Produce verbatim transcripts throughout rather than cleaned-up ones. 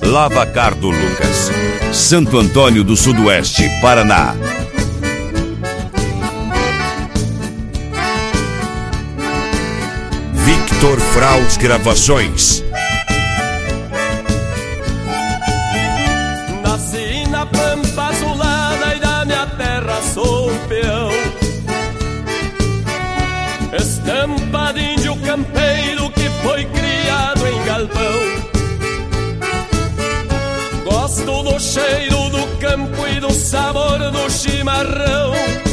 Lavacar do Lucas, Santo Antônio do Sudoeste, Paraná. Victor Fraus Gravações. Nasci na pampa azulada e da minha terra sou peão. Estampa de índio campeiro que foi criado em galpão. Gosto do cheiro do campo e do sabor do chimarrão,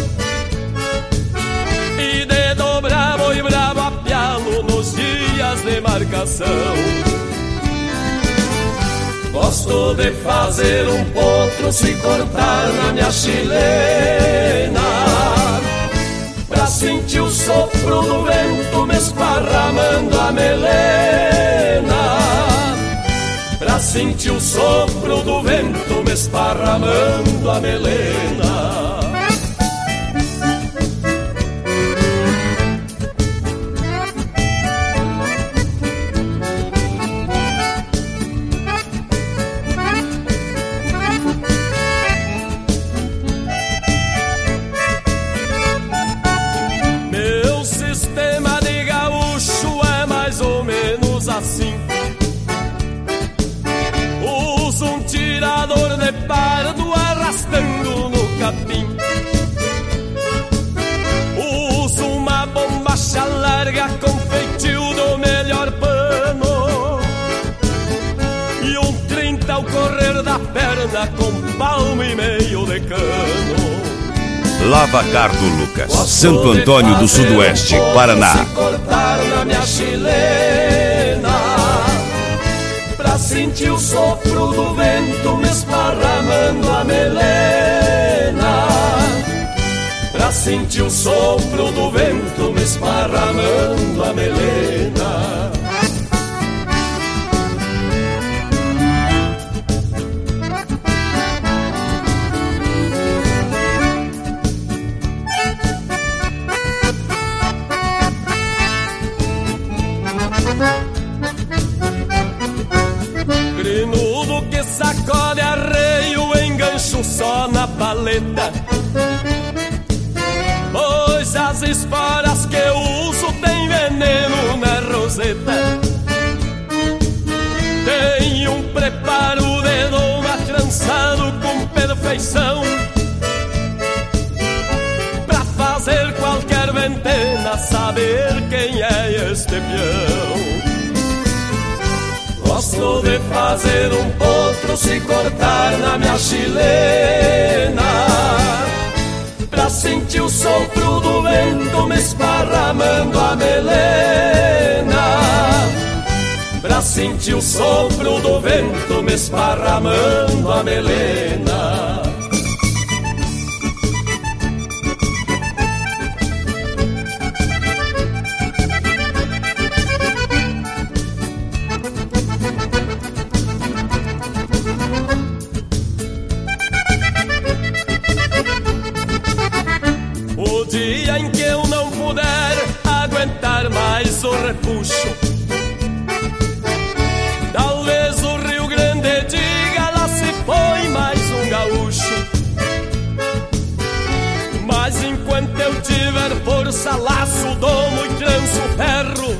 e de dobrar boi bravo a pialo nos dias de marcação. Gosto de fazer um potro se cortar na minha chilena, pra sentir o sopro do vento me esparramando a melena. Pra sentir o sopro do vento me esparramando a melena. Meu sistema de gaúcho é mais ou menos assim. Um tirador de pardo arrastando no capim. Uso uma bombacha larga com feitio do melhor pano, e um trinta ao correr da perna com palmo e meio de cano. Lavacar do Lucas, Santo Antônio do Sudoeste, Paraná. Se cortar na minha chilena, pra sentir o sopro do vento me esparramando a melena. Pra sentir o sopro do vento me esparramando a melena. Grinudo que sacode arreio, engancho só na paleta, pois as esporas que eu uso tem veneno na roseta. Tem um preparo de doma trançado com perfeição, pra fazer qualquer ventena saber quem é este peão. Gosto de fazer um potro se cortar na minha chilena, pra sentir o sopro do vento me esparramando a melena. Pra sentir o sopro do vento me esparramando a melena. O dia em que eu não puder aguentar mais o repuxo, talvez o Rio Grande diga: lá se foi mais um gaúcho. Mas enquanto eu tiver força, laço, domo e tranço ferro,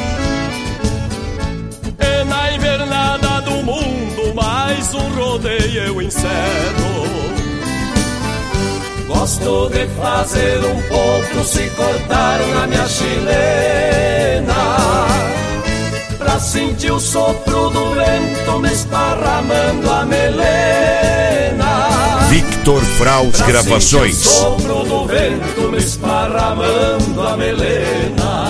e na invernada do mundo mais um rodeio eu encerro. Gosto de fazer um potro se cortar na minha chilena, pra sentir o sopro do vento me esparramando a melena. Victor Fraus Gravações. Gravações. Pra sentir o sopro do vento me esparramando a melena.